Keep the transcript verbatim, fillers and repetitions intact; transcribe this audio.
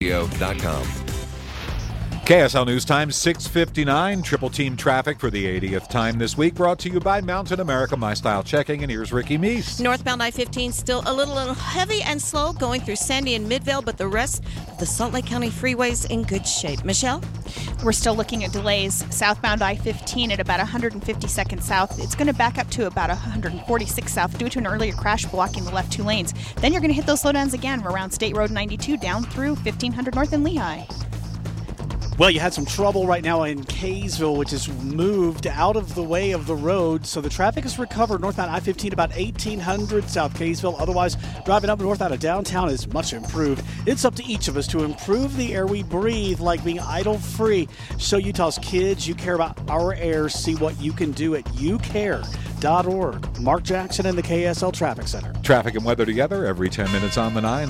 dot com. K S L News Time, six fifty-nine. Triple team traffic for the eightieth time this week. Brought to you by Mountain America, My Style Checking. And here's Ricky Meese. Northbound I fifteen still a little, little heavy and slow going through Sandy and Midvale, but the rest of the Salt Lake County freeways in good shape. Michelle? We're still looking at delays. Southbound I fifteen at about one hundred fifty-second south. It's going to back up to about one hundred forty-six south due to an earlier crash blocking the left two lanes. Then you're going to hit those slowdowns again around State Road ninety-two down through fifteen hundred north in Lehigh. Well, you had some trouble right now in Kaysville, which is moved out of the way of the road. So the traffic is recovered northbound I fifteen about eighteen hundred South Kaysville. Otherwise, driving up north out of downtown is much improved. It's up to each of us to improve the air we breathe, like being idle-free. Show Utah's kids you care about our air. See what you can do at you care dot org. Mark Jackson in the K S L Traffic Center. Traffic and weather together every ten minutes on the nine.